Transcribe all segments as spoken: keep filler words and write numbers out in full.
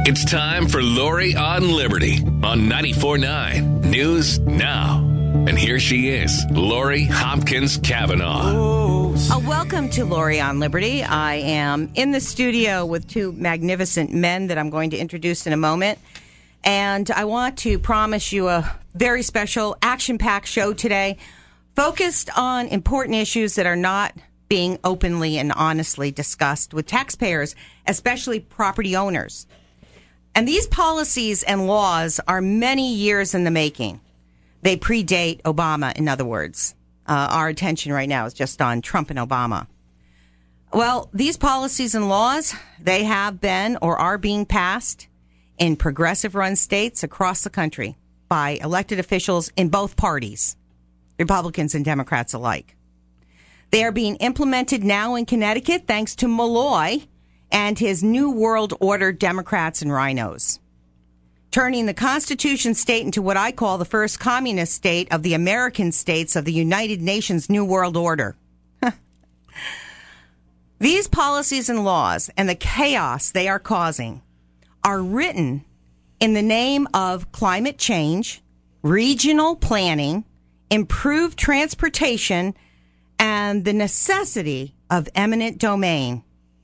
It's time for Lori on Liberty on ninety-four point nine News Now. And here she is, Lori Hopkins Cavanaugh. Uh, welcome to Lori on Liberty. I am in the studio with two magnificent men that I'm going to introduce in a moment. And I want to promise you a very special action-packed show today, focused on important issues that are not being openly and honestly discussed with taxpayers, especially property owners. And these policies and laws are many years in the making. They predate Obama, in other words. Uh, our attention right now is just on Trump and Obama. Well, these policies and laws, they have been or are being passed in progressive-run states across the country by elected officials in both parties, Republicans and Democrats alike. They are being implemented now in Connecticut thanks to Malloy and his New World Order Democrats and rhinos, turning the Constitution state into what I call the first communist state of the American states of the United Nations New World Order. These policies and laws and the chaos they are causing are written in the name of climate change, regional planning, improved transportation, and the necessity of eminent domain.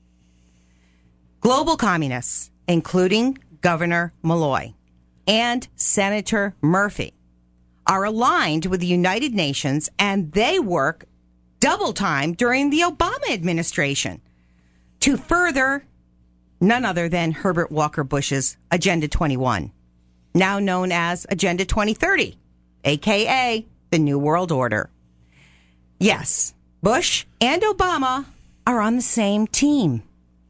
Global communists, including Governor Malloy and Senator Murphy, are aligned with the United Nations, and they work double time during the Obama administration to further none other than Herbert Walker Bush's Agenda twenty-one, now known as Agenda twenty thirty, a k a the New World Order. Yes, Bush and Obama are on the same team.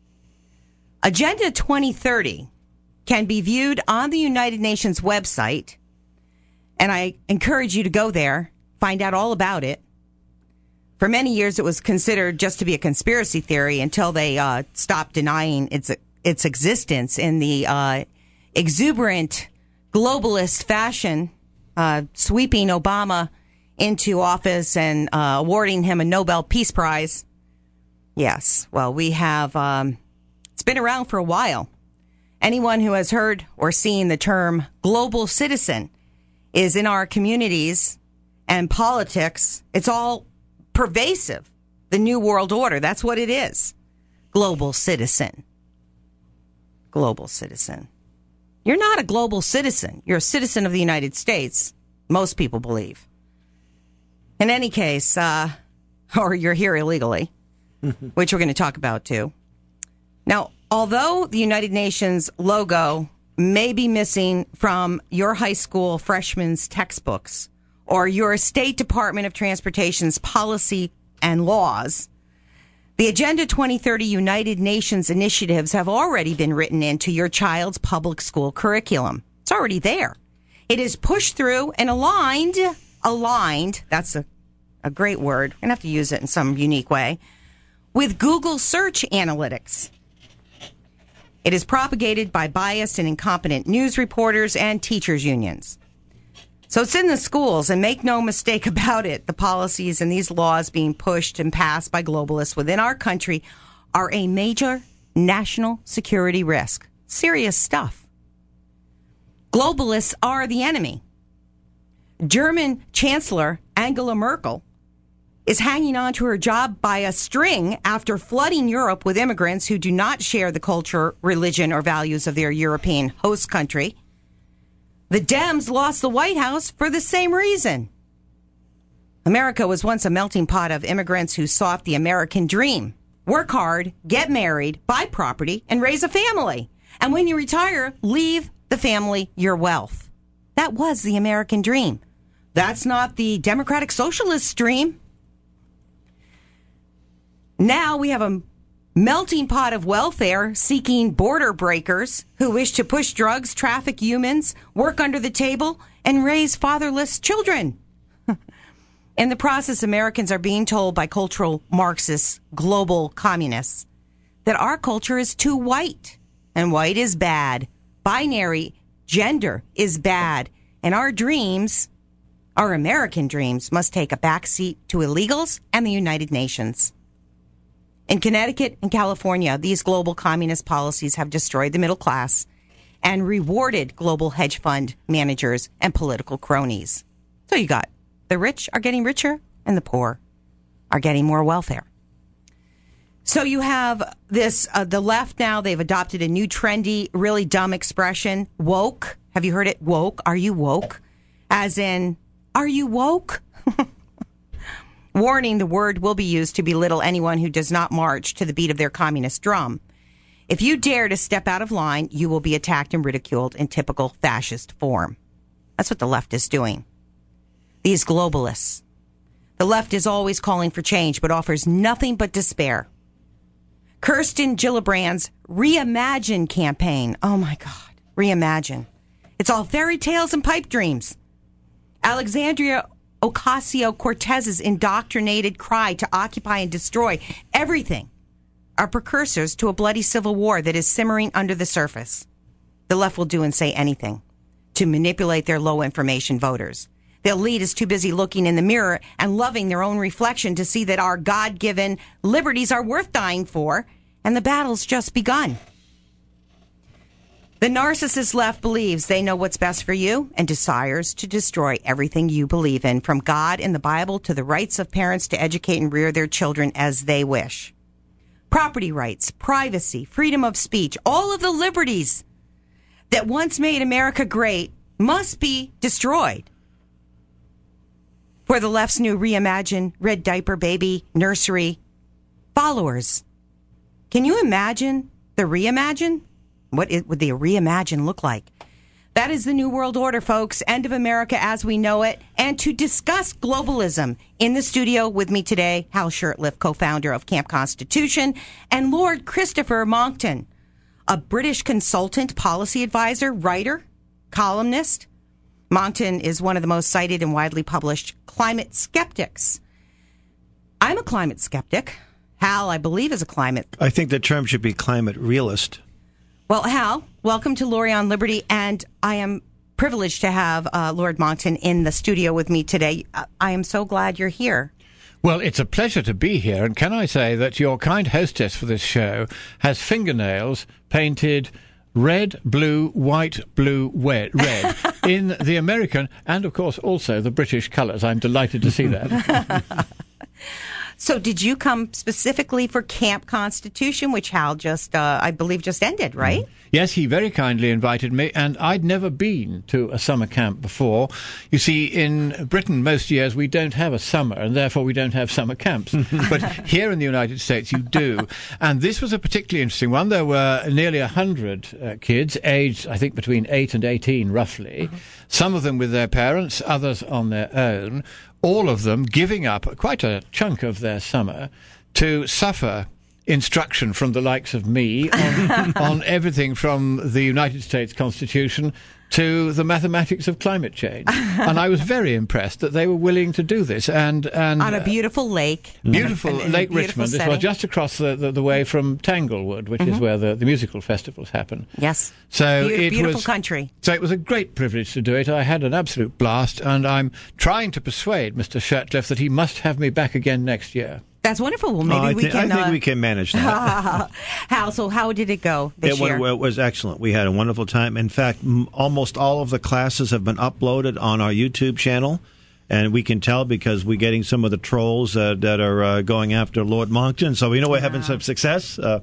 Agenda twenty thirty can be viewed on the United Nations website, and I encourage you to go there, find out all about it. For many years, it was considered just to be a conspiracy theory until they uh, stopped denying its its existence in the uh, exuberant globalist fashion, uh, sweeping Obama into office and uh, awarding him a Nobel Peace Prize. Yes, well, we have... Um, It's been around for a while. Anyone who has heard or seen the term global citizen is in our communities and politics. It's all pervasive. The New World Order, that's what it is. Global citizen. Global citizen. You're not a global citizen. You're a citizen of the United States, most people believe. In any case, uh, or you're here illegally, which we're going to talk about too. Now, although the United Nations logo may be missing from your high school freshman's textbooks or your State Department of Transportation's policy and laws, the Agenda twenty thirty United Nations initiatives have already been written into your child's public school curriculum. It's already there. It is pushed through and aligned, aligned, that's a, a great word. We're going to have to use it in some unique way, with Google search analytics. It is propagated by biased and incompetent news reporters and teachers' unions. So it's in the schools, and make no mistake about it, the policies and these laws being pushed and passed by globalists within our country are a major national security risk. Serious stuff. Globalists are the enemy. German Chancellor Angela Merkel is hanging on to her job by a string after flooding Europe with immigrants who do not share the culture, religion, or values of their European host country. The Dems lost the White House for the same reason. America was once a melting pot of immigrants who sought the American dream. Work hard, get married, buy property, and raise a family. And when you retire, leave the family your wealth. That was the American dream. That's not the Democratic Socialist dream. Now we have a melting pot of welfare-seeking border breakers who wish to push drugs, traffic humans, work under the table, and raise fatherless children. In the process, Americans are being told by cultural Marxists, global communists, that our culture is too white, and white is bad. Binary gender is bad, and our dreams, our American dreams, must take a backseat to illegals and the United Nations. In Connecticut and California, these global communist policies have destroyed the middle class and rewarded global hedge fund managers and political cronies. So you got the rich are getting richer and the poor are getting more welfare. So you have this, uh, the left now, they've adopted a new trendy, really dumb expression, woke. Have you heard it? Woke. Are you woke? As in, are you woke? Warning, the word will be used to belittle anyone who does not march to the beat of their communist drum. If you dare to step out of line, you will be attacked and ridiculed in typical fascist form. That's what the left is doing. These globalists. The left is always calling for change, but offers nothing but despair. Kirsten Gillibrand's Reimagine campaign. Oh, my God. Reimagine. It's all fairy tales and pipe dreams. Alexandria Ocasio-Cortez's indoctrinated cry to occupy and destroy everything are precursors to a bloody civil war that is simmering under the surface. The left will do and say anything to manipulate their low-information voters. Their lead is too busy looking in the mirror and loving their own reflection to see that our God-given liberties are worth dying for, and the battle's just begun. The narcissist left believes they know what's best for you and desires to destroy everything you believe in, from God and the Bible to the rights of parents to educate and rear their children as they wish. Property rights, privacy, freedom of speech, all of the liberties that once made America great must be destroyed. For the left's new Reimagine, red diaper baby, nursery followers. Can you imagine the Reimagine? What it, would the Reimagine look like? That is the New World Order, folks. End of America as we know it. And to discuss globalism, in the studio with me today, Hal Shurtleff, co-founder of Camp Constitution, and Lord Christopher Monckton, a British consultant, policy advisor, writer, columnist. Monckton is one of the most cited and widely published climate skeptics. I'm a climate skeptic. Hal, I believe, is a climate. I think the term should be climate realist. Well, Hal, welcome to Lori on Liberty, and I am privileged to have uh, Lord Monckton in the studio with me today. Uh, I am so glad you're here. Well, it's a pleasure to be here, and can I say that your kind hostess for this show has fingernails painted red, blue, white, blue, red, red in the American and, of course, also the British colours. I'm delighted to see that. So did you come specifically for Camp Constitution, which Hal just, uh, I believe, just ended, right? Yes, he very kindly invited me, and I'd never been to a summer camp before. You see, in Britain, most years we don't have a summer, and therefore we don't have summer camps. But here in the United States, you do. And this was a particularly interesting one. There were nearly one hundred uh, kids, aged, I think, between eight and eighteen, roughly. Mm-hmm. Some of them with their parents, others on their own. All of them giving up quite a chunk of their summer to suffer instruction from the likes of me on, on everything from the United States Constitution to the mathematics of climate change. And I was very impressed that they were willing to do this. And, and on a beautiful lake. Beautiful in a, in Lake a beautiful Richmond. setting. This was just across the, the, the way from Tanglewood, which Mm-hmm. is where the, the musical festivals happen. Yes. So Be- it beautiful was, country. So it was a great privilege to do it. I had an absolute blast, and I'm trying to persuade Mister Shurtleff that he must have me back again next year. That's wonderful. Well, maybe Oh, I, we thi- can. I think uh, we can manage that. Hal, so how did it go this It went, year? well, it was excellent. We had a wonderful time. In fact, m- almost all of the classes have been uploaded on our YouTube channel, and we can tell because we're getting some of the trolls uh, that are uh, going after Lord Monckton. So we know we're having some success. Uh,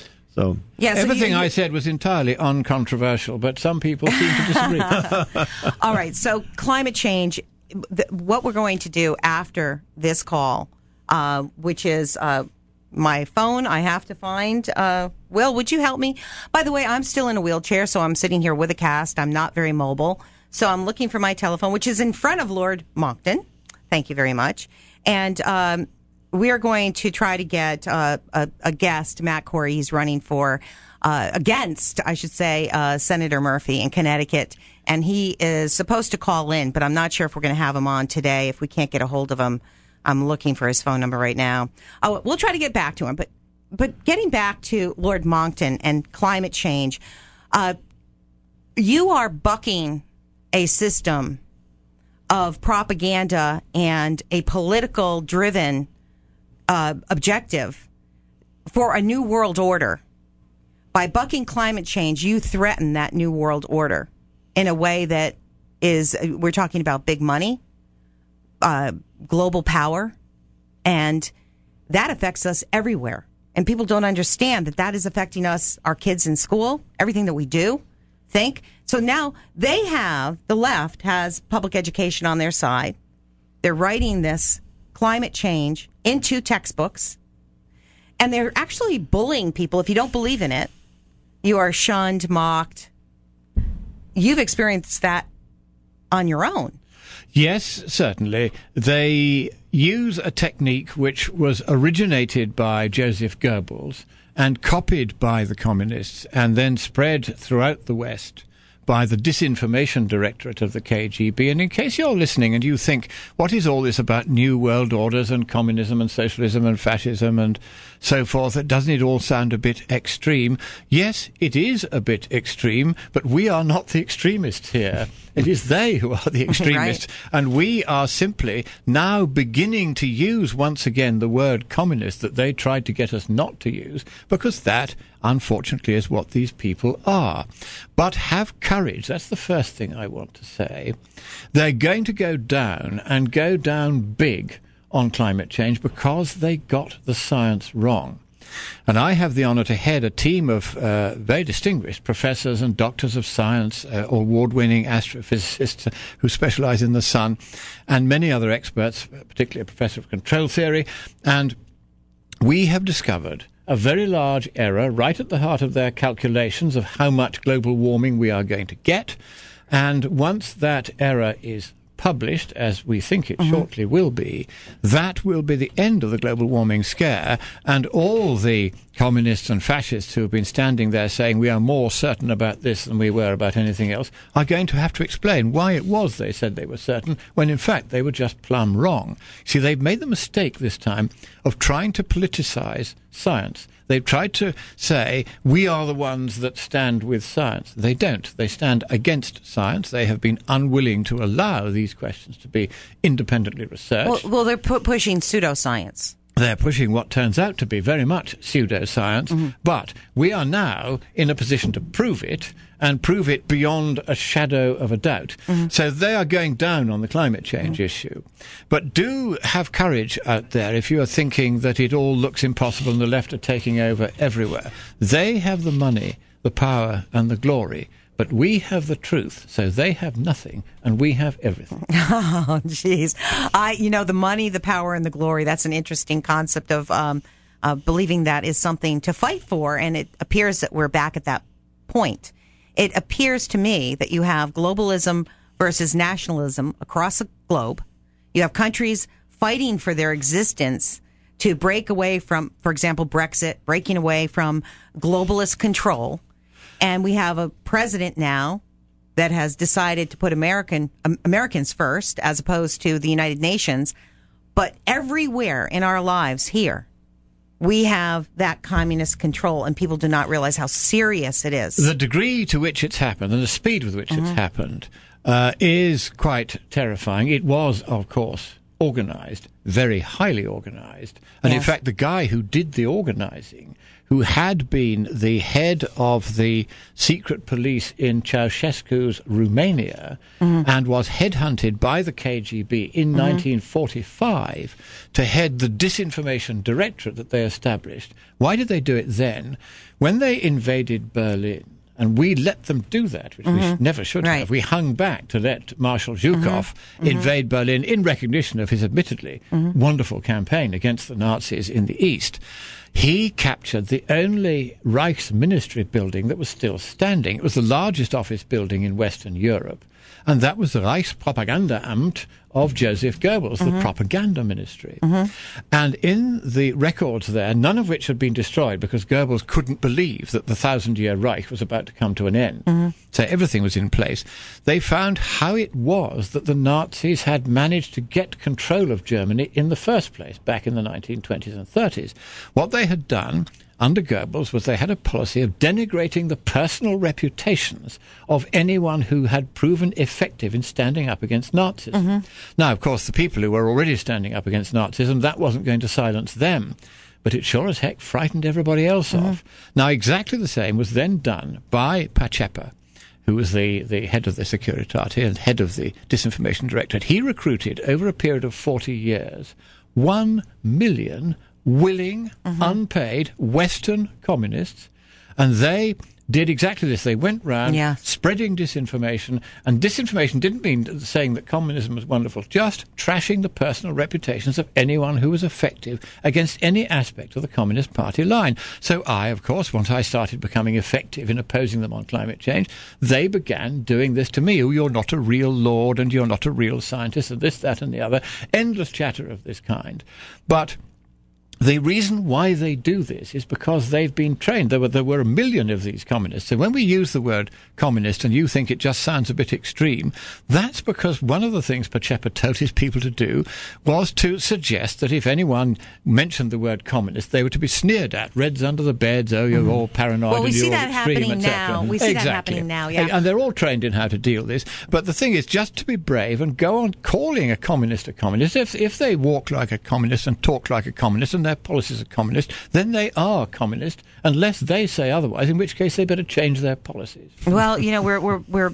so yeah, so Everything you, you, I said was entirely uncontroversial, but some people seem to disagree. All right. So climate change, th- what we're going to do after this call, uh, which is uh, my phone, I have to find. Uh, Will, would you help me? By the way, I'm still in a wheelchair, so I'm sitting here with a cast. I'm not very mobile. So I'm looking for my telephone, which is in front of Lord Monckton. Thank you very much. And um, we are going to try to get uh, a, a guest, Matt Corey. He's running for, uh, against, I should say, uh, Senator Murphy in Connecticut. And he is supposed to call in, but I'm not sure if we're going to have him on today. If we can't get a hold of him, I'm looking for his phone number right now. Oh, we'll try to get back to him. But but getting back to Lord Monckton and climate change, uh, you are bucking a system of propaganda and a political driven uh, objective for a new world order By bucking climate change, you threaten that new world order in a way that is, we're talking about big money, uh, global power, and that affects us everywhere. And people don't understand that that is affecting us, our kids in school, everything that we do, think. So now they have, the left has public education on their side. They're writing this climate change into textbooks. And they're actually bullying people. If you don't believe in it, you are shunned, mocked. You've experienced that on your own. Yes, certainly. They use a technique which was originated by Joseph Goebbels and copied by the communists and then spread throughout the West by the Disinformation Directorate of the K G B. And in case you're listening and you think, what is all this about new world orders and communism and socialism and fascism and so forth? Doesn't it all sound a bit extreme? Yes, it is a bit extreme, but we are not the extremists here. It is they who are the extremists. Right. And we are simply now beginning to use once again the word communist that they tried to get us not to use, because that, unfortunately, is what these people are. But have courage. That's the first thing I want to say. They're going to go down and go down big on climate change because they got the science wrong. And I have the honour to head a team of uh, very distinguished professors and doctors of science, uh, award-winning astrophysicists who specialise in the sun, and many other experts, particularly a professor of control theory. And we have discovered a very large error right at the heart of their calculations of how much global warming we are going to get. And once that error is published, as we think it mm-hmm. shortly will be, that will be the end of the global warming scare, and all the communists and fascists who have been standing there saying we are more certain about this than we were about anything else are going to have to explain why it was they said they were certain, when in fact they were just plumb wrong. See, they've made the mistake this time of trying to politicize science. They've tried to say, we are the ones that stand with science. They don't. They stand against science. They have been unwilling to allow these questions to be independently researched. Well, well they're pu- pushing pseudoscience. They're pushing what turns out to be very much pseudoscience, mm-hmm. but we are now in a position to prove it, and prove it beyond a shadow of a doubt. Mm-hmm. So they are going down on the climate change mm-hmm. issue. But do have courage out there if you are thinking that it all looks impossible and the left are taking over everywhere. They have the money, the power, and the glory. But we have the truth, so they have nothing, and we have everything. Oh, jeez. I, you know, the money, the power, and the glory, that's an interesting concept of um, uh, believing that is something to fight for, and it appears that we're back at that point. It appears to me that you have globalism versus nationalism across the globe. You have countries fighting for their existence to break away from, for example, Brexit, breaking away from globalist control. And we have a president now that has decided to put American um, Americans first as opposed to the United Nations. But everywhere in our lives here, we have that communist control, and people do not realize how serious it is. The degree to which it's happened and the speed with which mm-hmm. it's happened uh, is quite terrifying. It was, of course, organized, very highly organized. And yes. in fact, the guy who did the organizing, who had been the head of the secret police in Ceausescu's Romania mm-hmm. and was headhunted by the K G B in mm-hmm. nineteen forty-five to head the Disinformation Directorate that they established. Why did they do it then? When they invaded Berlin, and we let them do that, which mm-hmm. we never should right. have. We hung back to let Marshal Zhukov mm-hmm. invade mm-hmm. Berlin in recognition of his admittedly mm-hmm. wonderful campaign against the Nazis in the East. He captured the only Reichsministry building that was still standing. It was the largest office building in Western Europe. And that was the Reichspropagandaamt of Joseph Goebbels, mm-hmm. the propaganda ministry. Mm-hmm. And in the records there, none of which had been destroyed because Goebbels couldn't believe that the Thousand-Year Reich was about to come to an end. Mm-hmm. So everything was in place. They found how it was that the Nazis had managed to get control of Germany in the first place, back in the nineteen twenties and thirties. What they had done under Goebbels was they had a policy of denigrating the personal reputations of anyone who had proven effective in standing up against Nazism. Mm-hmm. Now, of course, the people who were already standing up against Nazism, that wasn't going to silence them. but it sure as heck frightened everybody else mm-hmm. off. Now, exactly the same was then done by Pacepa, who was the, the head of the Securitate and head of the Disinformation Directorate. He recruited, over a period of forty years, one million willing, mm-hmm. unpaid Western communists, and they did exactly this. They went round yeah. spreading disinformation, and disinformation didn't mean saying that communism was wonderful, just trashing the personal reputations of anyone who was effective against any aspect of the Communist Party line. So I, of course, once I started becoming effective in opposing them on climate change, they began doing this to me. Oh, you're not a real lord, and you're not a real scientist, and this, that, and the other. Endless chatter of this kind. But the reason why they do this is because they've been trained. There were there were a million of these communists. So when we use the word communist and you think it just sounds a bit extreme, that's because one of the things Pacepa told his people to do was to suggest that if anyone mentioned the word communist, they were to be sneered at, reds under the beds, oh, you're mm. all paranoid well, we and see you're that all extreme, happening now. We see exactly. that happening now, yeah. And they're all trained in how to deal with this. But the thing is just to be brave and go on calling a communist a communist. If, if they walk like a communist and talk like a communist and their policies are communist, then they are communist, unless they say otherwise, in which case they better change their policies. Well, you know, we're we're we're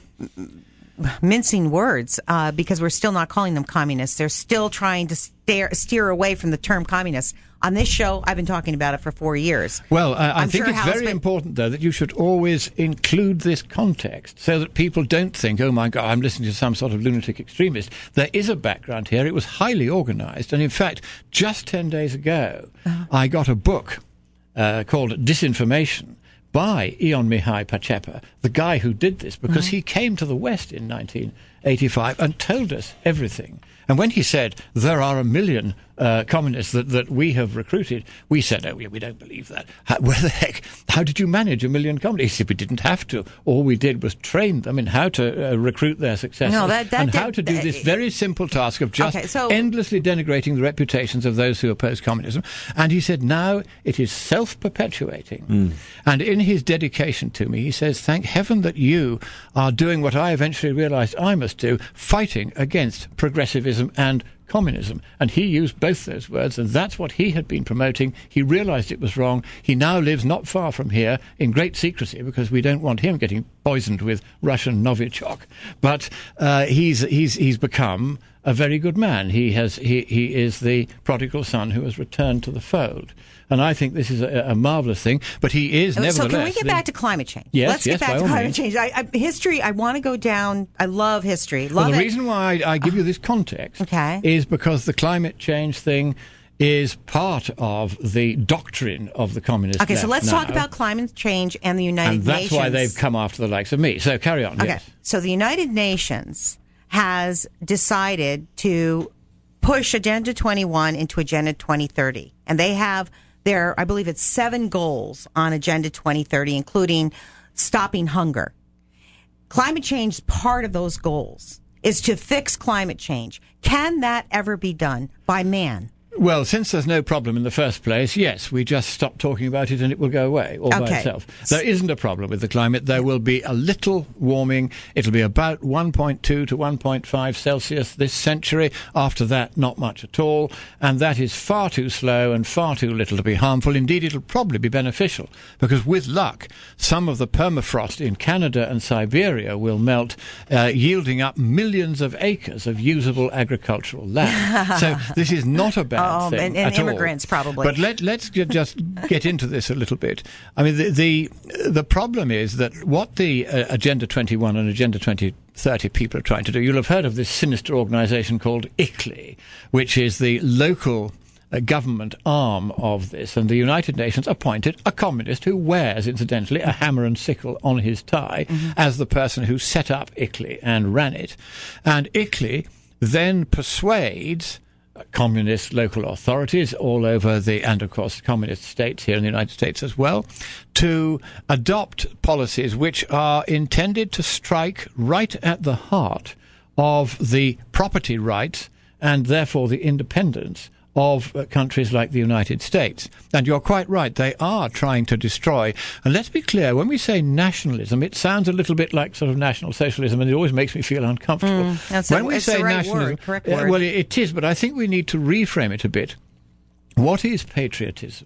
mincing words uh, because we're still not calling them communists. They're still trying to steer steer away from the term communist. On this show, I've been talking about it for four years. Well, uh, I I'm think sure it's Hal's very been... important, though, that you should always include this context so that people don't think, oh, my God, I'm listening to some sort of lunatic extremist. There is a background here. It was highly organized. And, in fact, just ten days ago, uh-huh. I got a book uh, called Disinformation by Ion Mihai Pacepa, the guy who did this, because mm-hmm. he came to the West in nineteen eighty-five and told us everything. And when he said, there are a million uh, communists that, that we have recruited, we said, oh, we, we don't believe that. How, where the heck? How did you manage a million communists? He said, we didn't have to. All we did was train them in how to uh, recruit their successors no, that, that and did, how to do uh, this very simple task of just okay, so, endlessly denigrating the reputations of those who oppose communism. And he said, now it is self-perpetuating. Mm. And in his dedication to me, he says, thank heaven that you are doing what I eventually realized I must do, fighting against progressivism and communism. And he used both those words, and that's what he had been promoting. He realized it was wrong. He now lives not far from here in great secrecy because we don't want him getting poisoned with Russian Novichok. But uh, he's he's he's become a very good man. He has he he is the prodigal son who has returned to the fold. And I think this is a, a marvelous thing. But he is, nevertheless... So can we get the, back to climate change? Yes, Let's yes, get back by to all climate means. change. I, I, history, I want to go down... I love history. Love well, the it. reason why I, I give you this context okay. is because the climate change thing is part of the doctrine of the communist Okay, left so let's now, talk about climate change and the United and that's Nations. why they've come after the likes of me. So carry on, Okay, yes. so the United Nations has decided to push Agenda twenty-one into Agenda twenty thirty. And they have... There, I believe it's seven goals on Agenda twenty thirty, including stopping hunger. Climate change, part of those goals, is to fix climate change. Can that ever be done by man? Well, since there's no problem in the first place, yes, we just stop talking about it and it will go away all okay. by itself. There isn't a problem with the climate. There will be a little warming. It'll be about one point two to one point five Celsius this century. After that, not much at all. And that is far too slow and far too little to be harmful. Indeed, it'll probably be beneficial because with luck, some of the permafrost in Canada and Siberia will melt, uh, yielding up millions of acres of usable agricultural land. So this is not a bad Um, and, and immigrants, all. probably. But let, let's ju- just get into this a little bit. I mean, the the, the problem is that what the uh, Agenda twenty-one and Agenda twenty thirty people are trying to do, you'll have heard of this sinister organisation called I C L I, which is the local uh, government arm of this, and the United Nations appointed a communist who wears, incidentally, a hammer and sickle on his tie mm-hmm. as the person who set up I C L I and ran it. And I C L I then persuades communist local authorities all over the, and of course communist states here in the United States as well, to adopt policies which are intended to strike right at the heart of the property rights and therefore the independence of uh, countries like the United States. And you're quite right, they are trying to destroy. And let's be clear, when we say nationalism, it sounds a little bit like sort of National Socialism, and it always makes me feel uncomfortable. Mm, that's when a, we it's say the right nationalism, word, correct uh, word. well, it is, but I think we need to reframe it a bit. What is patriotism?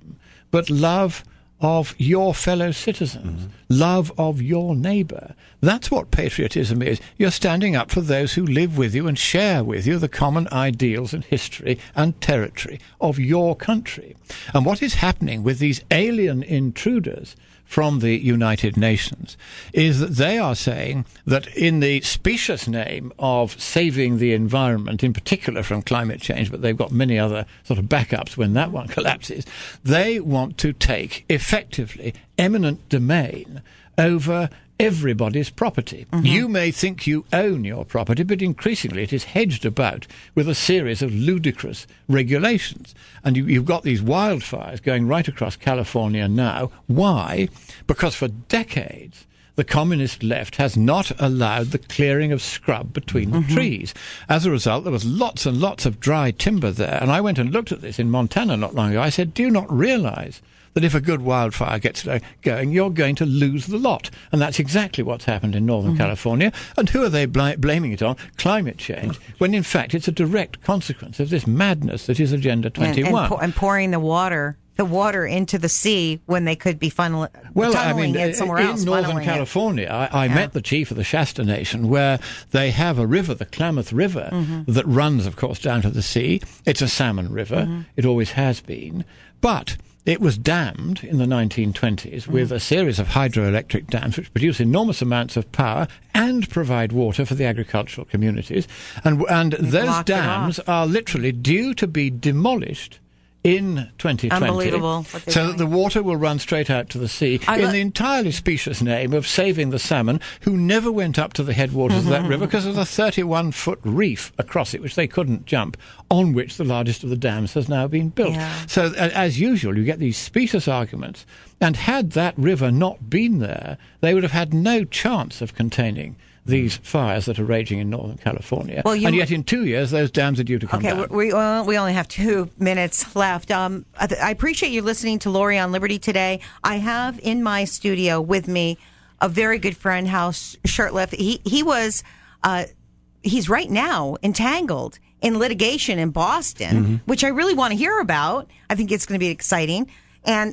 but love of your fellow citizens, mm-hmm. love of your neighbour. That's what patriotism is. You're standing up for those who live with you and share with you the common ideals and history and territory of your country. And what is happening with these alien intruders from the United Nations is that they are saying that in the specious name of saving the environment, in particular from climate change, but they've got many other sort of backups when that one collapses, they want to take effectively eminent domain over everybody's property. Mm-hmm. You may think you own your property, but increasingly it is hedged about with a series of ludicrous regulations. And you, you've got these wildfires going right across California now. Why? Because for decades the communist left has not allowed the clearing of scrub between mm-hmm. the trees. As a result, there was lots and lots of dry timber there. And I went and looked at this in Montana not long ago. I said, do you not realize that if a good wildfire gets going, you're going to lose the lot? And that's exactly what's happened in Northern mm-hmm. California. And who are they bl- blaming it on? Climate change, when in fact it's a direct consequence of this madness that is Agenda twenty-one. And, and, pour, and pouring the water the water into the sea when they could be funnel- well, tunneling I mean, it somewhere in else. In Northern California, I, I yeah. met the chief of the Shasta Nation, where they have a river, the Klamath River, mm-hmm. that runs, of course, down to the sea. It's a salmon river. Mm-hmm. It always has been. But it was dammed in the nineteen twenties with mm. a series of hydroelectric dams which produce enormous amounts of power and provide water for the agricultural communities. And, and those dams are literally due to be demolished in twenty twenty. Unbelievable. So doing. that the water will run straight out to the sea I in lo- the entirely specious name of saving the salmon, who never went up to the headwaters mm-hmm. of that river because there's a thirty-one foot reef across it which they couldn't jump, on which the largest of the dams has now been built. Yeah. So uh, as usual, you get these specious arguments, and had that river not been there, they would have had no chance of containing these fires that are raging in Northern California. Well, and yet in two years, those dams are due to come okay, down. Okay, we, uh, we only have two minutes left. Um, I, th- I appreciate you listening to Lori on Liberty today. I have in my studio with me a very good friend, Hal Shurtleff. He, he was, uh, he's right now entangled in litigation in Boston, mm-hmm. which I really want to hear about. I think it's going to be exciting. And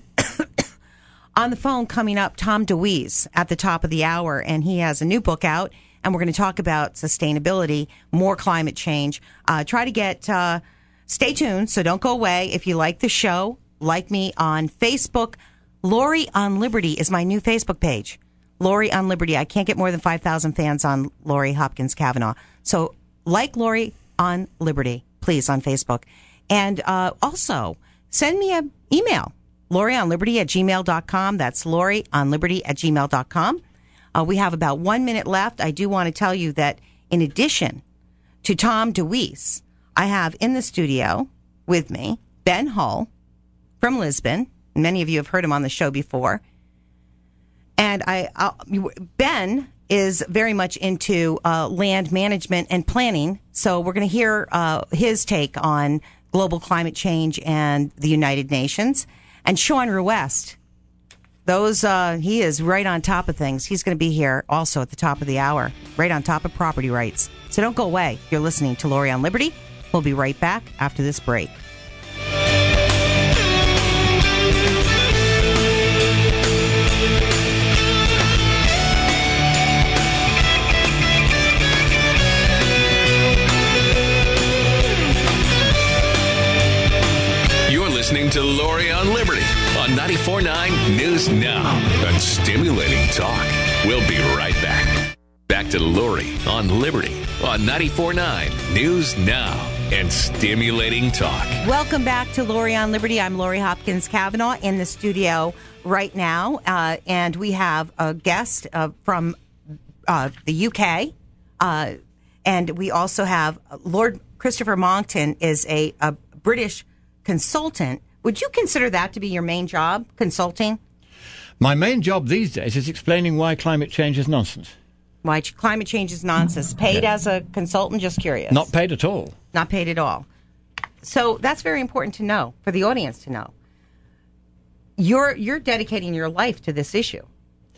on the phone coming up, Tom DeWeese at the top of the hour, and he has a new book out, and we're going to talk about sustainability, more climate change. Uh, try to get, uh, stay tuned, so don't go away. If you like the show, like me on Facebook. Lori on Liberty is my new Facebook page. Lori on Liberty. I can't get more than five thousand fans on Lori Hopkins Kavanaugh. So like Lori on Liberty, please, on Facebook. And uh, also, send me an email. Lori on Liberty at gmail dot com. That's Lori on Liberty at gmail dot com. Uh, we have about one minute left. I do want to tell you that in addition to Tom DeWeese, I have in the studio with me Ben Hull from Lisbon. Many of you have heard him on the show before. And I, I'll, Ben is very much into uh, land management and planning. So we're going to hear uh, his take on global climate change and the United Nations. And Sean Ruest, those uh, he is right on top of things. He's going to be here also at the top of the hour, right on top of property rights. So don't go away. You're listening to Lori on Liberty. We'll be right back after this break. Listening to Lori on Liberty on ninety-four point nine News Now and stimulating talk. We'll be right back. Back to Lori on Liberty on ninety-four point nine News Now and stimulating talk. Welcome back to Lori on Liberty. I'm Lori Hopkins Kavanaugh in the studio right now, uh, and we have a guest uh, from uh, the U K, uh, and we also have Lord Christopher Monckton is a, a British consultant. Would you consider that to be your main job, consulting? My main job these days is explaining why climate change is nonsense. Why climate change is nonsense. Paid yeah. as a consultant? Just curious. Not paid at all. Not paid at all. So that's very important to know, for the audience to know. You're you're dedicating your life to this issue.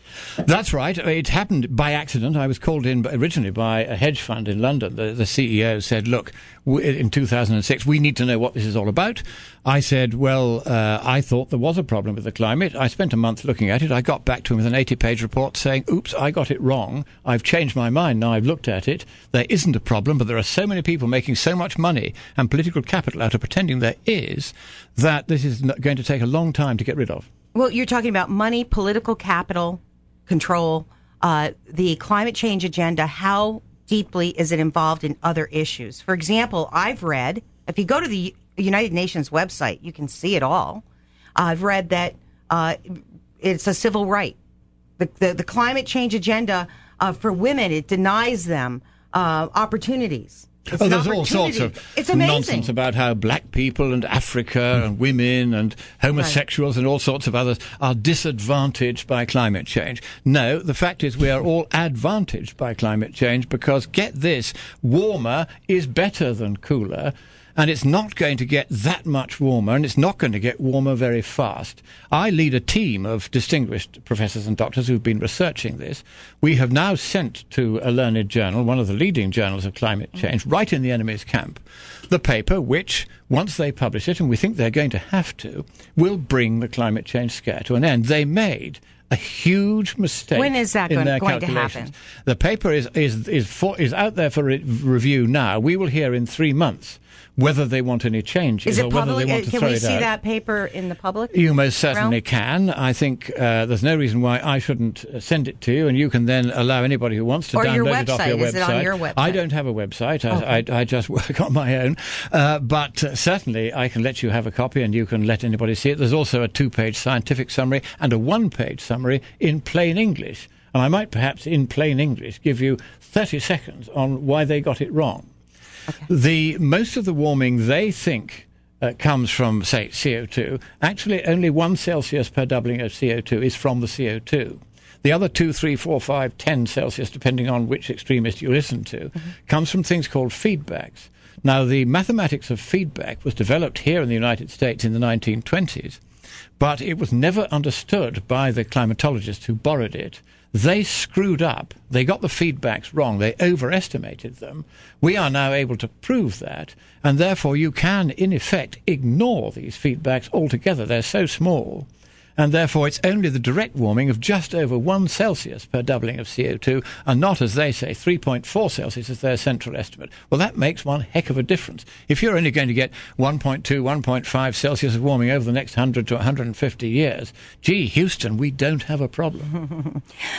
That's right. It happened by accident. I was called in originally by a hedge fund in London. The, the C E O said, look, in two thousand six, we need to know what this is all about. I said, well, uh, I thought there was a problem with the climate. I spent a month looking at it. I got back to him with an eighty-page report saying, oops, I got it wrong. I've changed my mind now I've looked at it. There isn't a problem, but there are so many people making so much money and political capital out of pretending there is that this is going to take a long time to get rid of. Well, you're talking about money, political capital, control, uh, the climate change agenda. How deeply is it involved in other issues? For example, I've read, if you go to the United Nations website, you can see it all. I've read that uh, it's a civil right. The, the, the climate change agenda uh, for women, it denies them uh, opportunities. It's oh, there's all sorts of it's amazing. nonsense about how black people and Africa mm. and women and homosexuals right. and all sorts of others are disadvantaged by climate change. No, the fact is we are all advantaged by climate change because, get this, warmer is better than cooler. And it's not going to get that much warmer, and it's not going to get warmer very fast. I lead a team of distinguished professors and doctors who've been researching this. We have now sent to a learned journal, one of the leading journals of climate change, right in the enemy's camp, the paper which, once they publish it, and we think they're going to have to, will bring the climate change scare to an end. They made a huge mistake. When is that in going, their going to calculations. happen? The paper is is is, for, is out there for re- review now. We will hear in three months whether they want any changes is it or whether public? they want to Can throw we it see out. that paper in the public? You most certainly realm? can. I think uh, there's no reason why I shouldn't uh, send it to you, and you can then allow anybody who wants to or download your it off website. your website. Is it on your website? I don't have a website. I, okay. I, I just work on my own. Uh, but uh, certainly I can let you have a copy, and you can let anybody see it. There's also a two-page scientific summary and a one-page summary in plain English. And I might perhaps, in plain English, give you thirty seconds on why they got it wrong. Okay. The most of the warming they think uh, comes from, say, C O two. Actually, only one Celsius per doubling of C O two is from the C O two. The other two, three, four, five, ten Celsius, depending on which extremist you listen to, mm-hmm. comes from things called feedbacks. Now, the mathematics of feedback was developed here in the United States in the nineteen twenties, but it was never understood by the climatologists who borrowed it. They screwed up. They got the feedbacks wrong. They overestimated them. We are now able to prove that, and therefore you can, in effect, ignore these feedbacks altogether. They're so small, and therefore it's only the direct warming of just over one Celsius per doubling of C O two, and not, as they say, three point four Celsius is their central estimate. Well, that makes one heck of a difference. If you're only going to get one point two, one point five Celsius of warming over the next one hundred to one hundred fifty years, gee, Houston, we don't have a problem.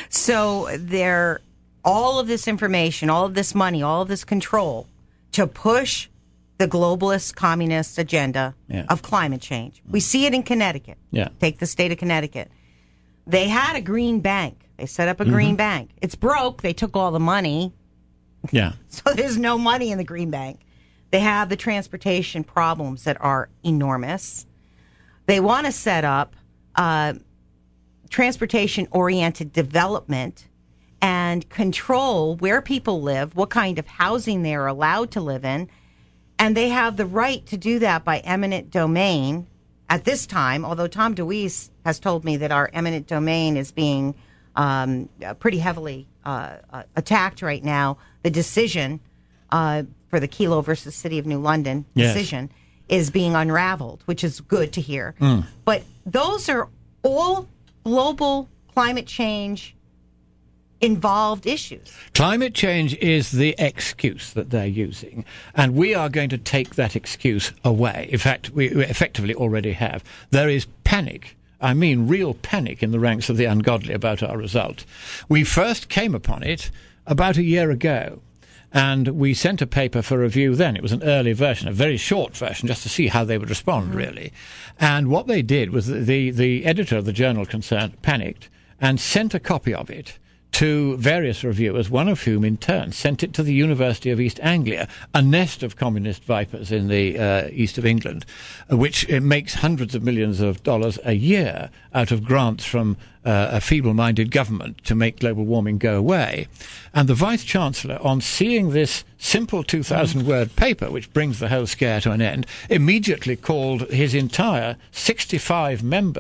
So there, all of this information, all of this money, all of this control to push the globalist communist agenda yeah. of climate change. We see it in Connecticut. Yeah. Take the state of Connecticut. They had a green bank. They set up a mm-hmm. green bank. It's broke. They took all the money. Yeah. So there's no money in the green bank. They have the transportation problems that are enormous. They want to set up uh, transportation-oriented development and control where people live, what kind of housing they're allowed to live in. And they have the right to do that by eminent domain at this time, although Tom DeWeese has told me that our eminent domain is being um, pretty heavily uh, uh, attacked right now. The decision uh, for the Kelo versus City of New London yes. decision is being unraveled, which is good to hear. Mm. But those are all global climate change involved issues. Climate change is the excuse that they're using, and we are going to take that excuse away. In fact, we effectively already have. There is panic, I mean real panic, in the ranks of the ungodly about our result. We first came upon it about a year ago, and we sent a paper for review then. It was an early version, a very short version, just to see how they would respond, mm-hmm. really. And what they did was the, the, the editor of the journal concerned panicked and sent a copy of it to various reviewers, one of whom in turn sent it to the University of East Anglia, a nest of communist vipers in the uh, east of England, uh, which uh, makes hundreds of millions of dollars a year out of grants from uh, a feeble-minded government to make global warming go away. And the Vice-Chancellor, on seeing this simple two thousand word paper, which brings the whole scare to an end, immediately called his entire sixty-five member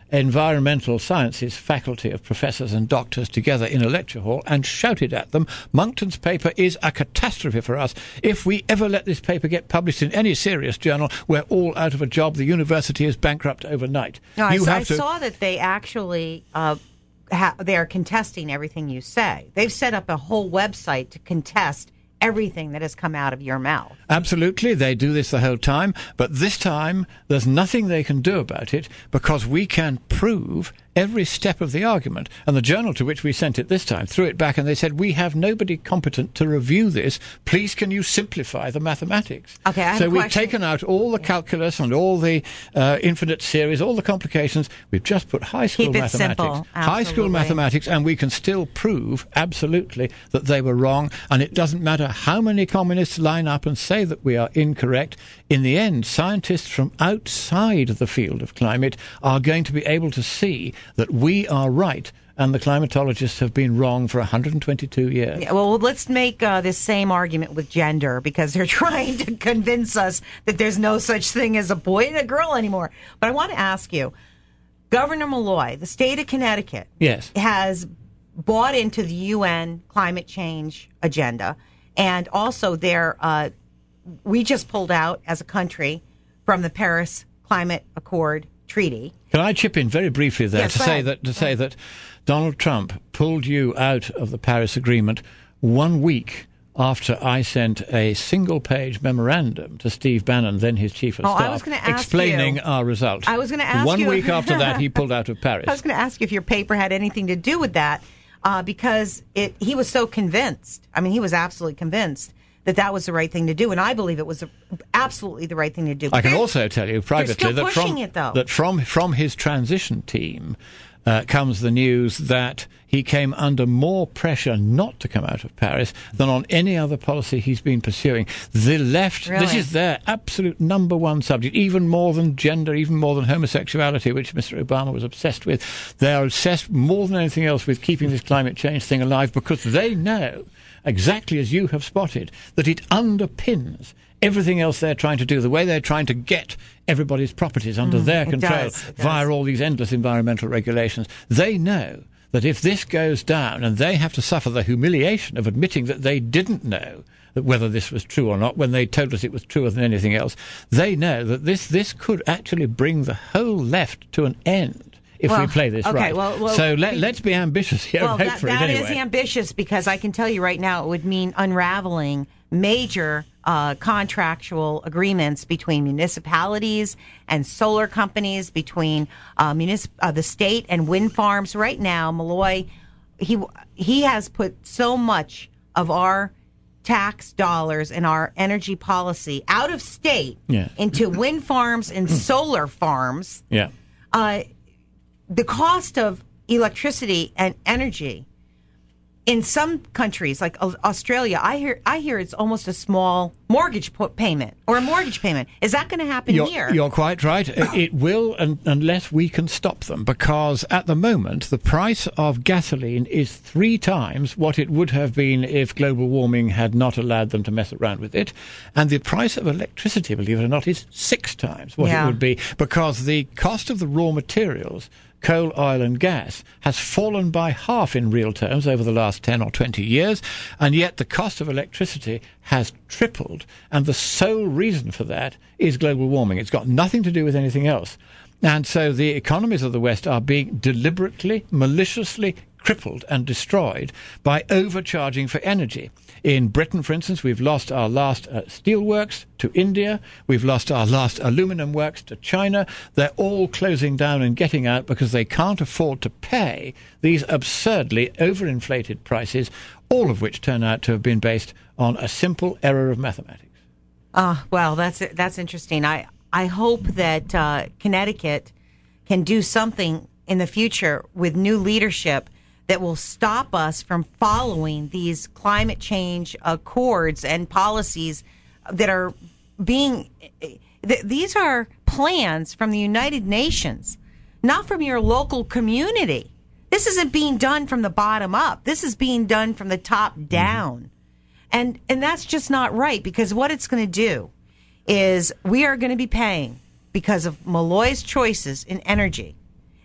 environmental sciences faculty of professors and doctors together in a lecture hall and shouted at them, Monkton's paper is a catastrophe for us. If we ever let this paper get published in any serious journal, we're all out of a job. The university is bankrupt overnight. No, you I, have I to... saw that they actually uh, ha- they are contesting everything you say. They've set up a whole website to contest everything that has come out of your mouth. Absolutely, they do this the whole time, but this time there's nothing they can do about it because we can prove every step of the argument. And the journal to which we sent it this time threw it back and they said, we have nobody competent to review this. Please can you simplify the mathematics? Okay, I have so a we've question. taken out all the calculus and all the uh, infinite series, all the complications. We've just put high school Keep it mathematics. simple. High school Absolutely. mathematics, and we can still prove absolutely that they were wrong. And it doesn't matter how many communists line up and say that we are incorrect. In the end, scientists from outside the field of climate are going to be able to see that we are right and the climatologists have been wrong for one hundred twenty-two years. Yeah, well, let's make uh, this same argument with gender because they're trying to convince us that there's no such thing as a boy and a girl anymore. But I want to ask you, Governor Malloy, the state of Connecticut, Yes. has bought into the U N climate change agenda, and also their uh, we just pulled out as a country from the Paris Climate Accord treaty. Can I chip in very briefly there Yes, to go say ahead. that to say that Donald Trump pulled you out of the Paris Agreement one week after I sent a single-page memorandum to Steve Bannon, then his chief of Oh, I staff, was gonna ask explaining you- our result. I was gonna ask one you- week after that, he pulled out of Paris. I was going to ask you if your paper had anything to do with that, uh, because it he was so convinced. I mean, he was absolutely convinced that that was the right thing to do, and I believe it was absolutely the right thing to do. I can They're- also tell you privately still that from pushing it, though. that from from his transition team uh, comes the news that he came under more pressure not to come out of Paris than on any other policy he's been pursuing. The left, this Really? is their absolute number one subject, even more than gender, even more than homosexuality, which Mister Obama was obsessed with. They are obsessed more than anything else with keeping this climate change thing alive because they know, exactly as you have spotted, that it underpins everything else they're trying to do, the way they're trying to get everybody's properties under their it control does, it does. via all these endless environmental regulations. They know that if this goes down and they have to suffer the humiliation of admitting that they didn't know that whether this was true or not when they told us it was truer than anything else, they know that this, this could actually bring the whole left to an end if Well, we play this okay, right. well- well, so let, be- let's be ambitious here Well, and hope that, for it that anyway. is ambitious because I can tell you right now it would mean unraveling major uh, contractual agreements between municipalities and solar companies, between uh, municip- uh, the state and wind farms. Right now, Malloy, he he has put so much of our tax dollars and our energy policy out of state Yeah. into wind farms and solar farms. yeah. Uh, the cost of electricity and energy in some countries like Au- Australia, I hear I hear it's almost a small mortgage po- payment or a mortgage payment. Is that going to happen You're, here? you're quite right. It it will, un unless we can stop them, because at the moment the price of gasoline is three times what it would have been if global warming had not allowed them to mess around with it, and the price of electricity, believe it or not, is six times what Yeah. it would be, because the cost of the raw materials, coal, oil and gas, has fallen by half in real terms over the last ten or twenty years, and yet the cost of electricity has tripled, and the sole reason for that is global warming. It's got nothing to do with anything else. And so the economies of the West are being deliberately, maliciously crippled and destroyed by overcharging for energy. In Britain, for instance, we've lost our last uh, steelworks to India. We've lost our last aluminum works to China. They're all closing down and getting out because they can't afford to pay these absurdly overinflated prices, all of which turn out to have been based on a simple error of mathematics. Uh, well, that's that's interesting. I I hope that uh, Connecticut can do something in the future with new leadership that will stop us from following these climate change accords and policies that are being. Th- these are plans from the United Nations, not from your local community. This isn't being done from the bottom up. This is being done from the top down. And and that's just not right, because what it's going to do is we are going to be paying because of Malloy's choices in energy.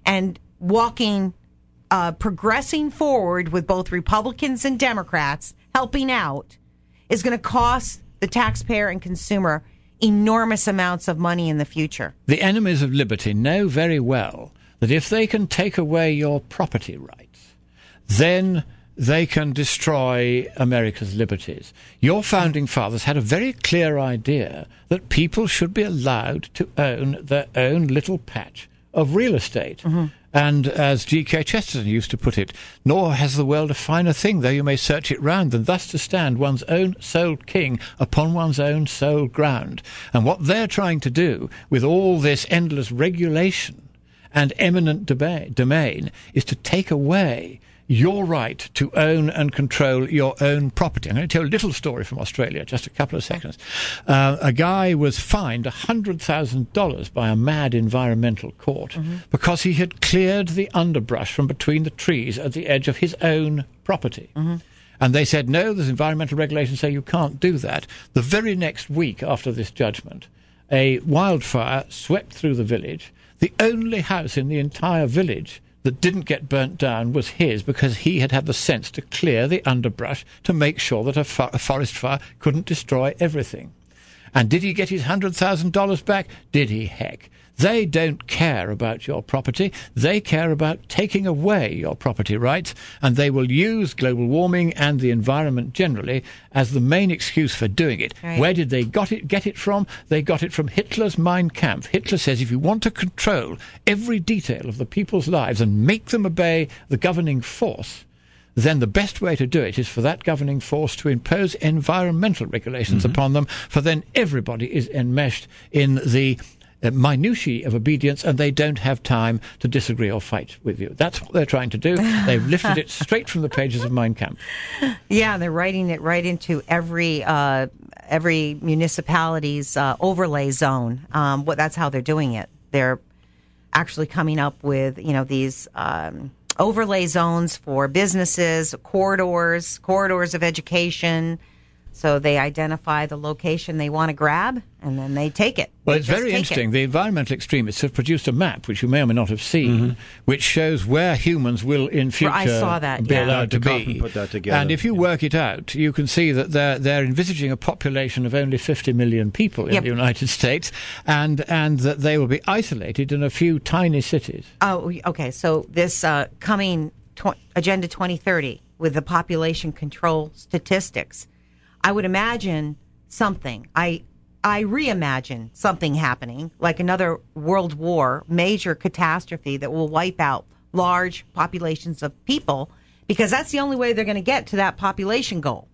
and walking, uh, progressing forward with both Republicans and Democrats helping out is going to cost the taxpayer and consumer enormous amounts of money in the future. The enemies of liberty know very well that if they can take away your property rights, then they can destroy America's liberties. Your founding fathers had a very clear idea that people should be allowed to own their own little patch of real estate. Mm-hmm. And as G K Chesterton used to put it, nor has the world a finer thing, though you may search it round, than thus to stand one's own sole king upon one's own sole ground. And what they're trying to do with all this endless regulation and eminent deba- domain is to take away your right to own and control your own property. I'm going to tell a little story from Australia, just a couple of seconds. Uh, a guy was fined one hundred thousand dollars by a mad environmental court mm-hmm. because he had cleared the underbrush from between the trees at the edge of his own property. Mm-hmm. And they said, no, there's environmental regulations say you can't do that. The very next week after this judgment, a wildfire swept through the village. The only house in the entire village that didn't get burnt down was his, because he had had the sense to clear the underbrush to make sure that a, fo- a forest fire couldn't destroy everything. And did he get his one hundred thousand dollars back? Did he? Heck. They don't care about your property. They care about taking away your property rights, and they will use global warming and the environment generally as the main excuse for doing it. Right. Where did they got it, get it from? They got it from Hitler's Mein Kampf. Hitler says if you want to control every detail of the people's lives and make them obey the governing force, then the best way to do it is for that governing force to impose environmental regulations mm-hmm. upon them, for then everybody is enmeshed in the Uh, minutiae of obedience, and they don't have time to disagree or fight with you. That's what they're trying to do. They've lifted it straight from the pages of Mein Kampf. Yeah, they're writing it right into every uh, every municipality's uh, overlay zone. Um, what that's how they're doing it. They're actually coming up with you know these um, overlay zones for businesses, corridors, corridors of education. So they identify the location they want to grab, and then they take it. Well, they it's very interesting. It. The environmental extremists have produced a map, which you may or may not have seen, mm-hmm. which shows where humans will in future I saw that, be yeah. allowed to be. Put that together. And if you yeah. work it out, you can see that they're, they're envisaging a population of only fifty million people in yep. the United States, and, and that they will be isolated in a few tiny cities. Oh, okay. So this uh, coming tw- Agenda twenty thirty with the population control statistics, I would imagine something. I I reimagine something happening, like another world war, major catastrophe that will wipe out large populations of people, because that's the only way they're going to get to that population goal.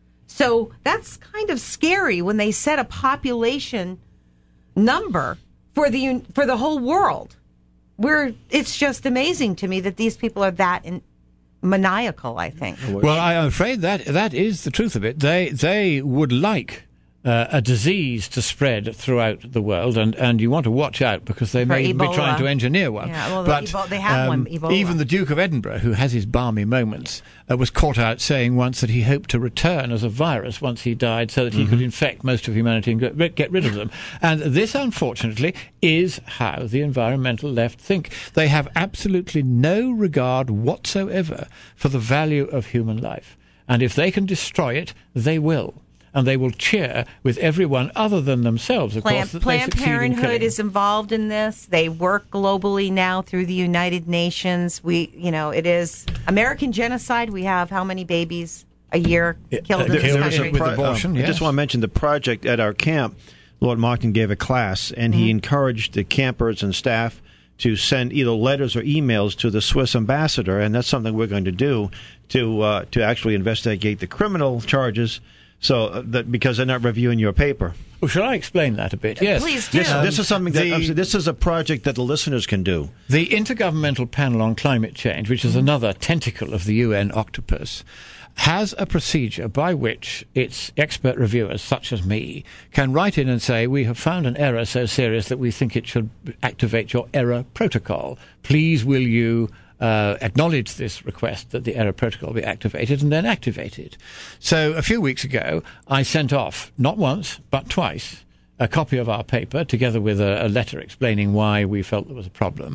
So that's kind of scary when they set a population number for the for the whole world. Where it's just amazing to me that these people are that in, maniacal, I think. Well, I'm afraid that that is the truth of it. They they would like uh, a disease to spread throughout the world, and, and you want to watch out because they For may Ebola. be trying to engineer one. Yeah, well, but Ebola, they have um, one, Ebola. Even the Duke of Edinburgh, who has his balmy moments, uh, was caught out saying once that he hoped to return as a virus once he died, so that he mm-hmm. could infect most of humanity and get, get rid of them. And this, unfortunately, is how the environmental left think. They have absolutely no regard whatsoever for the value of human life. And if they can destroy it, they will. And they will cheer with everyone other than themselves, of Plan- course, that Planned they succeed in Parenthood killing. is involved in this. They work globally now through the United Nations. We, you know, it is American genocide. We have how many babies a year killed uh, in this killed country? with abortion, um, yes. I just want to mention the project at our camp. Lord Monckton gave a class, and Mm-hmm. he encouraged the campers and staff to send either letters or emails to the Swiss ambassador, and that's something we're going to do to uh, to actually investigate the criminal charges. So that because they're not reviewing your paper. Well, shall I explain that a bit? Yes. Please do. This, Um, this is something that the- I'm saying, this is a project that the listeners can do. The Intergovernmental Panel on Climate Change, which is another tentacle of the U N octopus, has a procedure by which its expert reviewers, such as me, can write in and say, we have found an error so serious that we think it should activate your error protocol. Please will you Uh, acknowledge this request that the error protocol be activated, and then activate it. So a few weeks ago, I sent off, not once, but twice, a copy of our paper, together with a, a letter explaining why we felt there was a problem,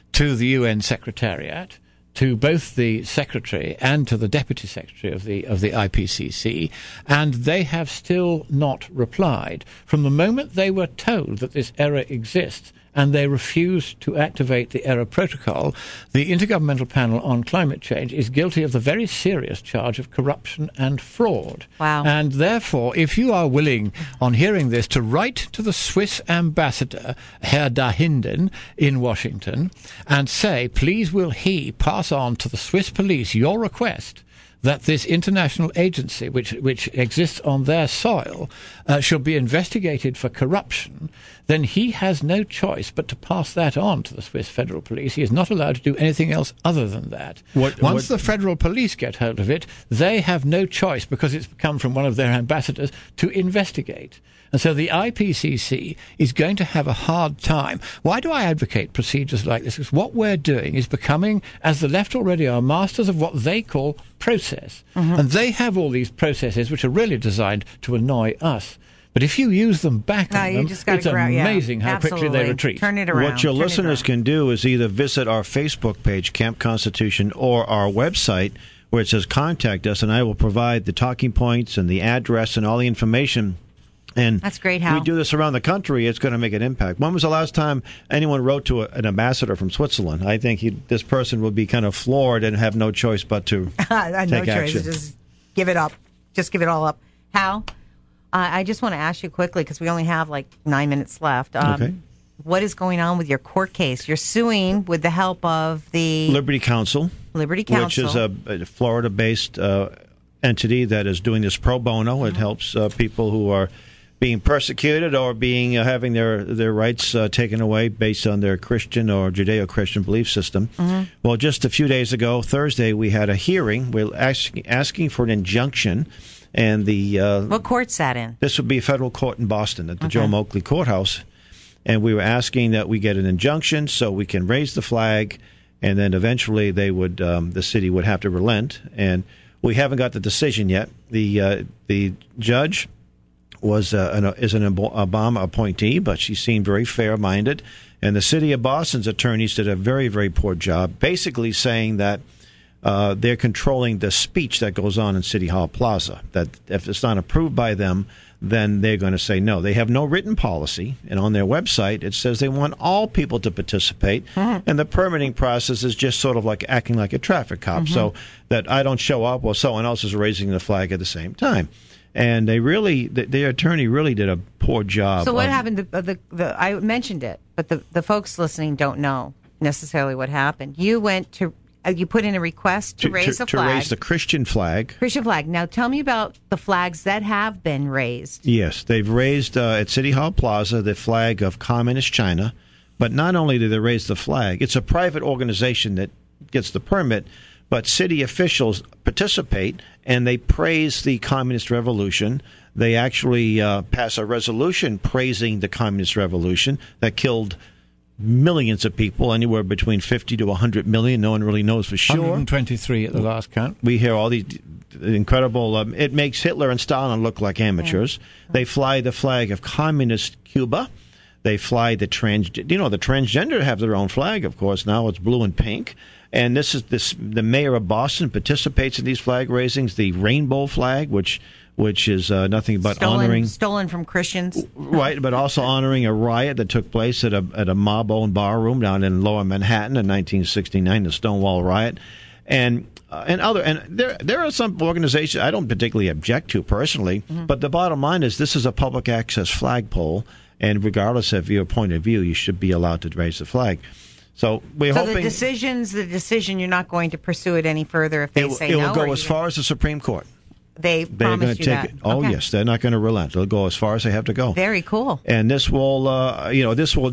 to the U N Secretariat, to both the Secretary and to the Deputy Secretary of the of the I P C C, and they have still not replied. From the moment they were told that this error exists, and they refused to activate the error protocol, the Intergovernmental Panel on Climate Change is guilty of the very serious charge of corruption and fraud. Wow. And therefore, if you are willing, on hearing this, to write to the Swiss ambassador, Herr Dahinden, in Washington, and say, please will he pass on to the Swiss police your request that this international agency, which which exists on their soil, uh, shall be investigated for corruption, then he has no choice but to pass that on to the Swiss Federal Police. He is not allowed to do anything else other than that. What, Once what, the Federal Police get hold of it, they have no choice, because it's come from one of their ambassadors, to investigate. And so the I P C C is going to have a hard time. Why do I advocate procedures like this? Because what we're doing is becoming, as the left already are, masters of what they call process. Mm-hmm. And they have all these processes which are really designed to annoy us. But if you use them back no, on you them, just it's grab, amazing yeah. how Absolutely. quickly they retreat. Turn it around. What your Turn listeners can do is either visit our Facebook page, Camp Constitution, or our website, where it says contact us, and I will provide the talking points and the address and all the information. And that's great, Hal. We do this around the country. It's going to make an impact. When was the last time anyone wrote to a, an ambassador from Switzerland? I think he, this person will be kind of floored and have no choice but to no take choice. action. Just give it up. Just give it all up. Hal, uh, I just want to ask you quickly, because we only have like nine minutes left. Um, okay. What is going on with your court case? You're suing with the help of the Liberty Counsel, Liberty Counsel, which is a, a Florida-based uh, entity that is doing this pro bono. Mm-hmm. It helps uh, people who are being persecuted or being uh, having their their rights uh, taken away based on their Christian or Judeo-Christian belief system. Mm-hmm. Well, just a few days ago, Thursday, we had a hearing. We're asking asking for an injunction, and the uh, what court's that in? This would be a federal court in Boston at the okay. Joe Moakley Courthouse, and we were asking that we get an injunction so we can raise the flag, and then eventually they would um, the city would have to relent. And we haven't got the decision yet. The uh, the judge was uh, an, is an Obama appointee, but she seemed very fair-minded. And the city of Boston's attorneys did a very, very poor job, basically saying that uh, they're controlling the speech that goes on in City Hall Plaza, that if it's not approved by them, then they're going to say no. They have no written policy, and on their website it says they want all people to participate, mm-hmm. and the permitting process is just sort of like acting like a traffic cop, mm-hmm. so that I don't show up while someone else is raising the flag at the same time. And they really, the, the attorney really did a poor job. So what of, happened? The, the, the, I mentioned it, but the, the folks listening don't know necessarily what happened. You went to, uh, you put in a request to, to raise to, a flag. To raise the Christian flag. Christian flag. Now tell me about the flags that have been raised. Yes, they've raised uh, at City Hall Plaza the flag of Communist China. But not only did they raise the flag, it's a private organization that gets the permit, but city officials participate, and they praise the Communist Revolution. They actually uh, pass a resolution praising the Communist Revolution that killed millions of people, anywhere between fifty to one hundred million. No one really knows for sure. one hundred twenty-three at the last count. We hear all these incredible... Um, it makes Hitler and Stalin look like amateurs. Yeah. They fly the flag of Communist Cuba. They fly the trans... You know, the transgender have their own flag, of course. Now it's blue and pink. And this is this. The mayor of Boston participates in these flag raisings. The rainbow flag, which which is uh, nothing but stolen, honoring stolen from Christians, right? But also honoring a riot that took place at a at a mob-owned bar room down in Lower Manhattan in nineteen sixty-nine, the Stonewall riot, and uh, and other and there there are some organizations I don't particularly object to personally, mm-hmm. but the bottom line is this is a public access flagpole, and regardless of your point of view, you should be allowed to raise the flag. So we're so hoping the decisions, the decision, you're not going to pursue it any further if they it, say it no. It will go or as far as the Supreme Court. They They're going to you take that. it. Oh okay. yes, they're not going to relent. They'll go as far as they have to go. Very cool. And this will, uh, you know, this will.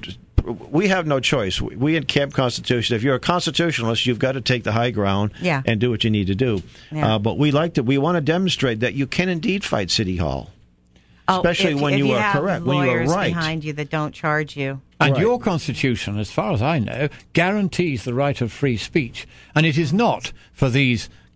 We have no choice. We in Camp Constitution, if you're a constitutionalist, you've got to take the high ground yeah. and do what you need to do. Yeah. Uh, but we like to. We want to demonstrate that you can indeed fight City Hall. Especially oh, if, when if you, you are have correct, when you are right. behind you that don't charge you. And right. your Constitution, as far as I know, guarantees the right of free speech. And it is not for these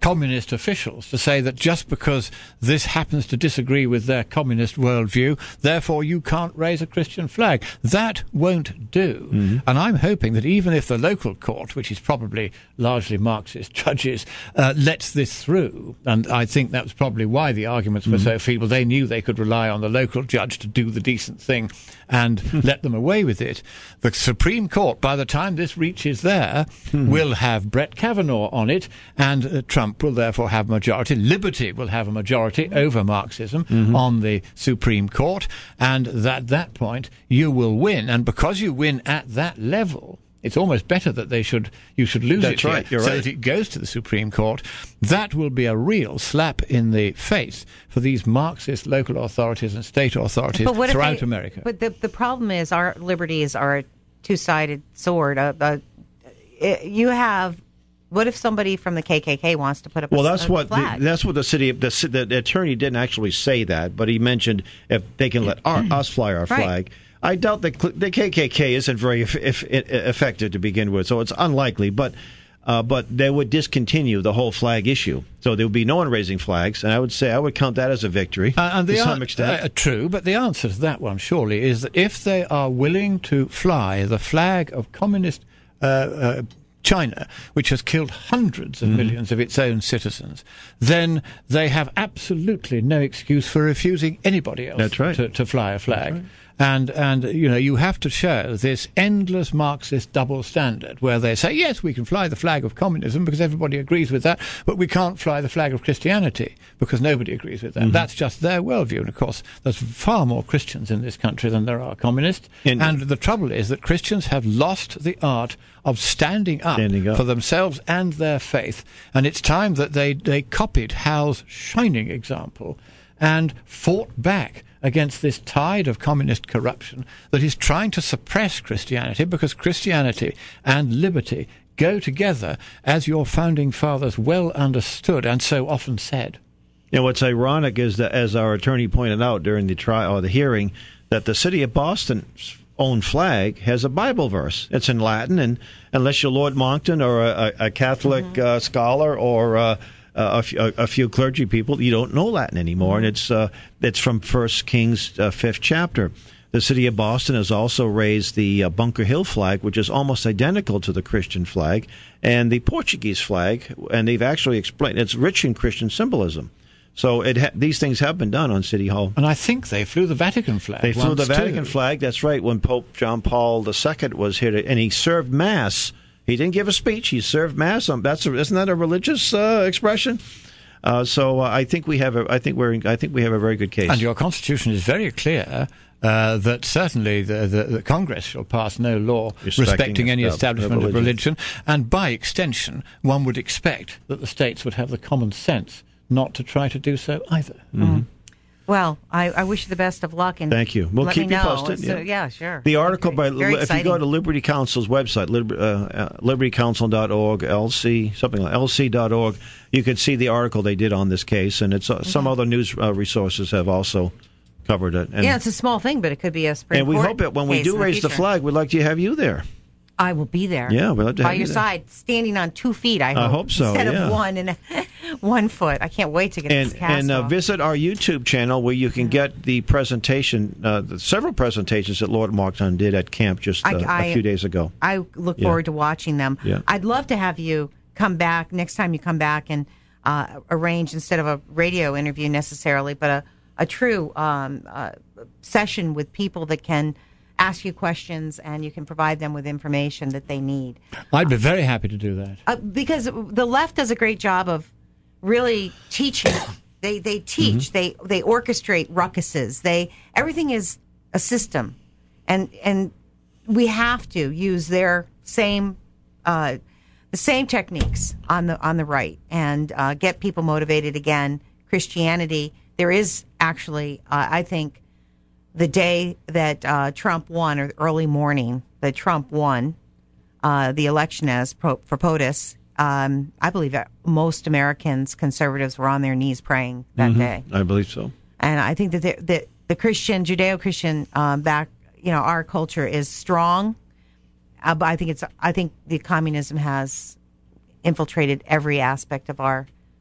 communist officials to say that just because this happens to disagree with their communist worldview, therefore you can't raise a Christian flag. That won't do. Mm-hmm. And I'm hoping that even if the local court, which is probably largely Marxist judges, uh, lets this through, and I think that was probably why the arguments were mm-hmm. so feeble, they knew they could rely on the local judge to do the decent thing and let them away with it. The Supreme Court, by the time this reaches there, mm-hmm. will have Brett Kavanaugh on it, and uh, Trump will therefore have a majority. Liberty will have a majority over Marxism mm-hmm. on the Supreme Court, and at that point you will win. And because you win at that level, it's almost better that they should you should lose That's it right, here, you're so right. that it goes to the Supreme Court. That will be a real slap in the face for these Marxist local authorities and state authorities but what throughout if they, America. But the the problem is our liberties are a two-sided sword. Uh, uh, it, you have. What if somebody from the K K K wants to put up well, a, that's a what flag? The, that's what the city the, the, the attorney didn't actually say that, but he mentioned if they can let our, us fly our Right. flag. I doubt that the K K K isn't very if, if, effective to begin with, so it's unlikely. But uh, but they would discontinue the whole flag issue, so there would be no one raising flags, and I would say I would count that as a victory Uh, and to the some an- extent. Uh, true, but the answer to that one surely is that if they are willing to fly the flag of communist uh, uh, China, which has killed hundreds of mm. millions of its own citizens, then they have absolutely no excuse for refusing anybody else That's right. to, to fly a flag. And, and you know, you have to show this endless Marxist double standard where they say, yes, we can fly the flag of communism because everybody agrees with that, but we can't fly the flag of Christianity because nobody agrees with that. Mm-hmm. That's just their worldview. And, of course, there's far more Christians in this country than there are communists. And, and the trouble is that Christians have lost the art of standing up, standing up for themselves and their faith. And it's time that they, they copied Hal's shining example and fought back against this tide of communist corruption that is trying to suppress Christianity, because Christianity and liberty go together, as your founding fathers well understood and so often said. You know, what's ironic is that, as our attorney pointed out during the trial or the hearing, that the city of Boston's own flag has a Bible verse. It's in Latin, and unless you're Lord Monckton or a, a Catholic mm-hmm. uh, scholar or uh, Uh, a, few, a, a few clergy people, you don't know Latin anymore, and it's uh, it's from First Kings uh, fifth chapter. The city of Boston has also raised the uh, Bunker Hill flag, which is almost identical to the Christian flag, and the Portuguese flag, and they've actually explained it's rich in Christian symbolism. So it ha- these things have been done on City Hall. And I think they flew the Vatican flag. They flew the Vatican too. flag, that's right, when Pope John Paul the Second was here, to, and he served Mass. He didn't give a speech. He served mass. That's a, isn't that a religious uh, expression? Uh, so uh, I think we have a. I think we're. I think we have a very good case. And your Constitution is very clear uh, that certainly the, the, the Congress shall pass no law respecting, respecting any establishment of religion. of religion, and by extension, one would expect that the states would have the common sense not to try to do so either. Mm-hmm. Well, I, I wish you the best of luck. And thank you. We'll let keep me you know. posted. So, yeah. yeah, sure. The article by if exciting. you go to Liberty Council's website, liber, uh, liberty council dot org, L C something like L C dot org, you can see the article they did on this case, and it's uh, mm-hmm. some other news uh, resources have also covered it. And, yeah, it's a small thing, but it could be a Supreme And we Court hope that when we do the raise the future. flag, we'd like to have you there. I will be there. Yeah, we'd love to by have your you there. side, standing on two feet. I hope, I hope so. Instead yeah. of one and one foot. I can't wait to get and, this cast And uh, off. visit our YouTube channel where you can get the presentation, uh, the several presentations that Lord Monckton did at camp just uh, I, I, a few days ago. I look Yeah. forward to watching them. Yeah. I'd love to have you come back next time you come back and uh, arrange, instead of a radio interview necessarily, but a, a true um, uh, session with people that can ask you questions and you can provide them with information that they need. I'd be very happy to do that. Uh, because the left does a great job of really teaching. They they teach. Mm-hmm. They they orchestrate ruckuses. They everything is a system, and and we have to use their same uh, the same techniques on the on the right and uh, get people motivated again. Christianity. There is actually, uh, I think, the day that uh, Trump won, or early morning that Trump won uh, the election as pro- for POTUS, um, I believe that most Americans, conservatives, were on their knees praying that Mm-hmm. day. I believe so. And I think that the, the, the Christian, Judeo-Christian um, back, you know, our culture is strong. Uh, but I think it's, I think the communism has infiltrated every aspect of our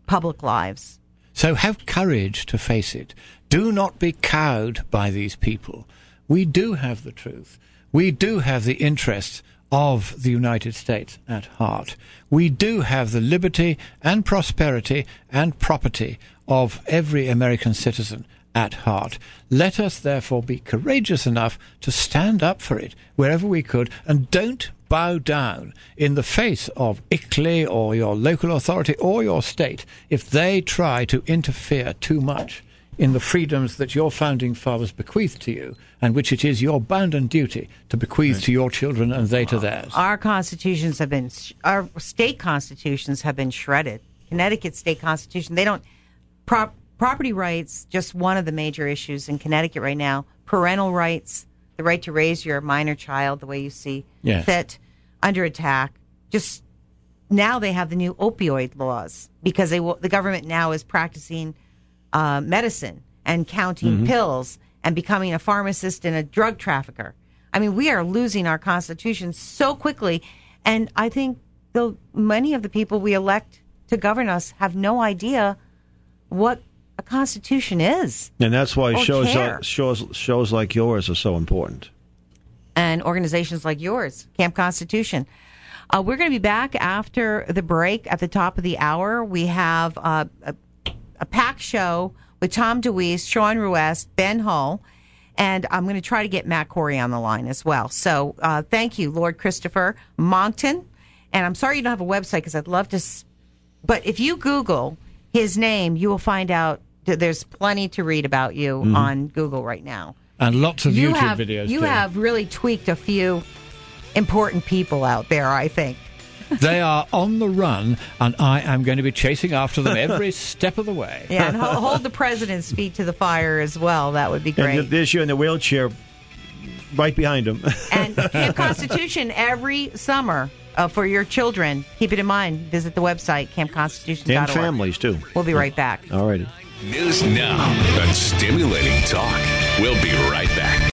public lives. So have courage to face it. Do not be cowed by these people. We do have the truth. We do have the interests of the United States at heart. We do have the liberty and prosperity and property of every American citizen at heart. Let us therefore be courageous enough to stand up for it wherever we could, and don't bow down in the face of I C L I or your local authority or your state if they try to interfere too much in the freedoms that your founding fathers bequeathed to you, and which it is your bounden duty to bequeath right. to your children and they to theirs. Our constitutions have been, our state constitutions have been shredded. Connecticut state constitution, they don't, prop, property rights, just one of the major issues in Connecticut right now. Parental rights, the right to raise your minor child the way you see yes. fit, under attack. Just now they have the new opioid laws because they will, the government now is practicing uh, medicine and counting mm-hmm. pills and becoming a pharmacist and a drug trafficker. I mean, we are losing our Constitution so quickly, and I think the many of the people we elect to govern us have no idea what a Constitution is. And that's why shows, care. uh, shows shows like yours are so important. And organizations like yours, Camp Constitution. Uh, we're going to be back after the break at the top of the hour. We have uh, a, a packed show with Tom DeWeese, Sean Ruest, Ben Hull, and I'm going to try to get Matt Corey on the line as well. So uh, thank you, Lord Christopher Monckton. And I'm sorry you don't have a website because I'd love to. S- but if you Google his name, you will find out that there's plenty to read about you mm-hmm. on Google right now. And lots of you YouTube have, videos, You too. have really tweaked a few important people out there, I think. They are on the run, and I am going to be chasing after them every step of the way. Yeah, and hold, hold the president's feet to the fire as well. That would be great. And there's you in the wheelchair right behind him. And Camp Constitution every summer uh, for your children. Keep it in mind. Visit the website, camp constitution dot org. And families, too. We'll be right back. All righty. News now and stimulating talk. We'll be right back.